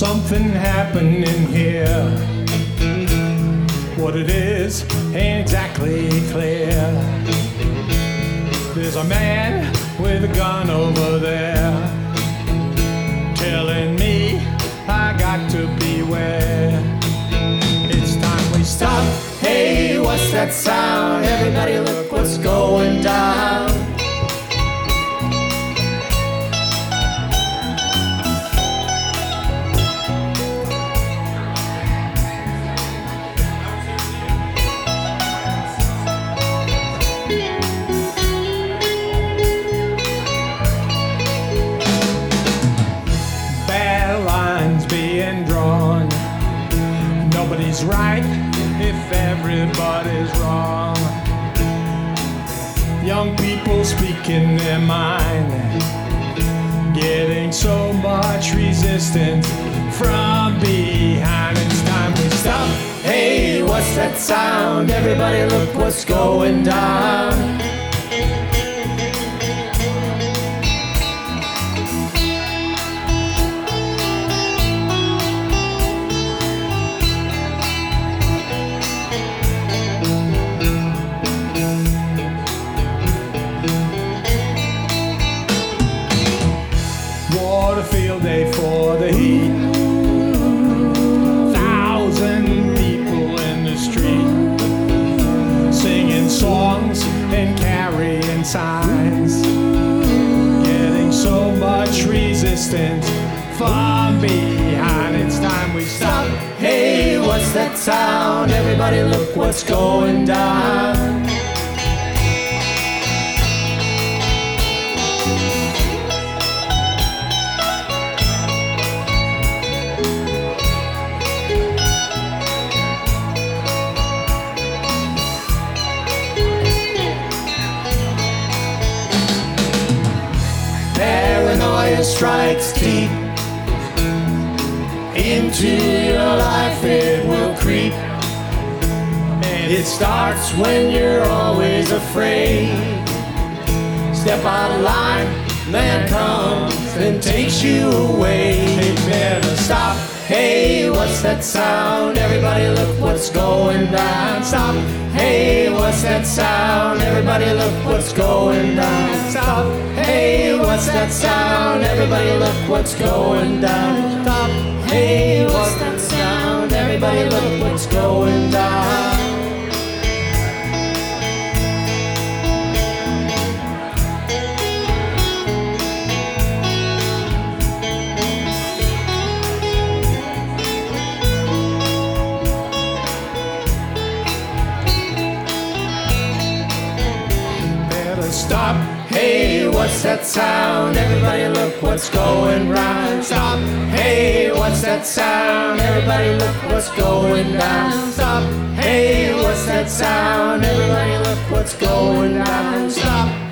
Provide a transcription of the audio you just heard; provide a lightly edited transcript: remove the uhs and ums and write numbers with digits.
Something happening here. What it is ain't exactly clear. There's a man with a gun over there telling me I got to beware. It's time we stop. Hey, what's that sound? Everybody look what's going down. Bad lines being drawn. Nobody's right if everybody's wrong. Young people speaking their mind, getting so much resistance from behind. It's time we stop. Hey, what's that sound? Everybody look what's going down. What a field day for the heat. 1,000 people in the street, singing songs and carrying signs, getting so much resistance from behind. It's time we stop. Hey, what's that sound? Everybody look what's going down. Paranoia strikes deep into your life, it will creep. And it starts when you're always afraid. Step out of line, man comes and takes you away. Hey, better stop. Hey, what's that sound? Everybody look what's going down. Stop. Hey, what's that sound? Everybody look what's going down. Stop. Hey, what's that sound? Everybody look what's going down. Stop. Hey, what's that sound? Everybody look what's going down. Stop. Hey, what's that sound? Everybody look what's going round. Stop. Hey, what's that sound? Everybody look what's going down. Stop. Hey, what's that sound? Everybody look what's going down. Stop.